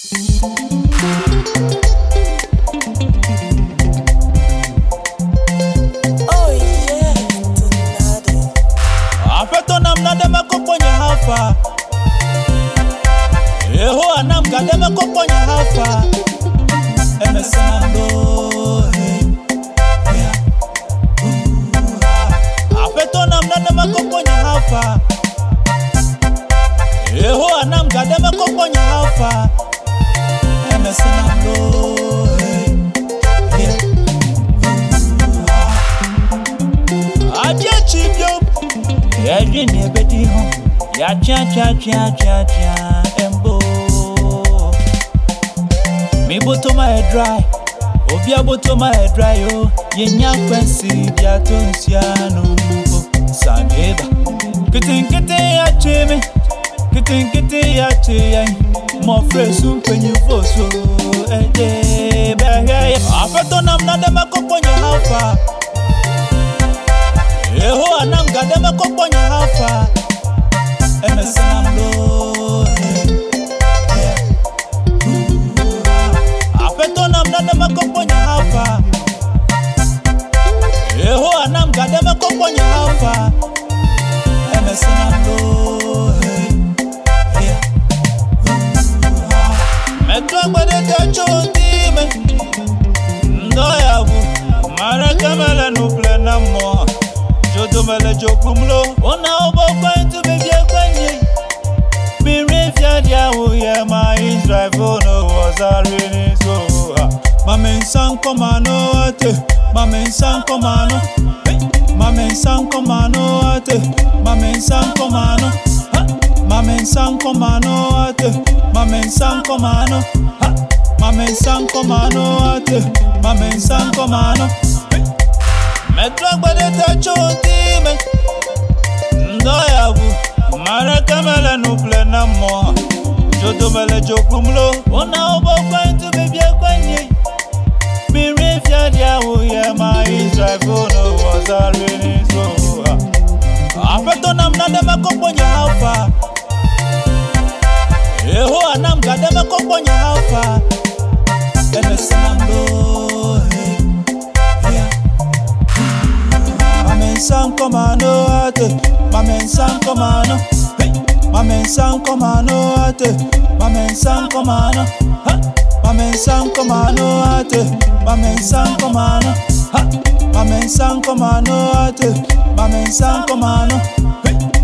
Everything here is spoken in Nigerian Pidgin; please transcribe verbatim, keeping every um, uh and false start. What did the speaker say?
Oh yeah, tunade. Afeto nam na dem akoponya hafa. Eho anam ga dem akoponya hafa. Emesanando. Afeto nam na dem akoponya hafa. Eho anam ga dem akoponya hafa. Emesanando. Adia chibyo Yadri ne bedi ho Ya cha cha cha cha cha embo Mi boto my dry Obia boto my dry yo Yenya kwensi bia tonsiano Saneba Kitin kitin ya cheme Kitin kitin ya che Mo fresu penyu foso Eje behe Afeto nam na dem akoponya hafa Eho anam ga dem akoponya hafa. Emesanando. Afeto nam na dem akoponya hafa. Eho anam ga dem akoponya hafa. Emesanando. Metwa gbede techo time. Ndoya bu. Mara kamala no plena mo. Jodo mele jokumlo Ona obo kwen to be vye kwenye Mi refya dia uye ma Israel no was a really so Mame nsan komano ate Mame nsan komano Mame nsan komano ate Mame nsan komano Mame nsan komano ate Mame nsan komano Mame nsan komano ate Mame nsan komano Metwa gbede techo time Ndoya bu Mara kamala no plena mo Jodo mele jokumlo Ona obo kwen to be bie kwenye Mi refya dia uye ma Israel no was a really so Afeto nam na dem akoponya hafa Eho anam ga dem akoponya hafa Emesanando. Mame nsan komano ate Mame nsan komano Mame nsan komano ate Mame nsan komano Mame nsan komano ate Mame nsan komano Mame nsan komano ate Mame nsan komano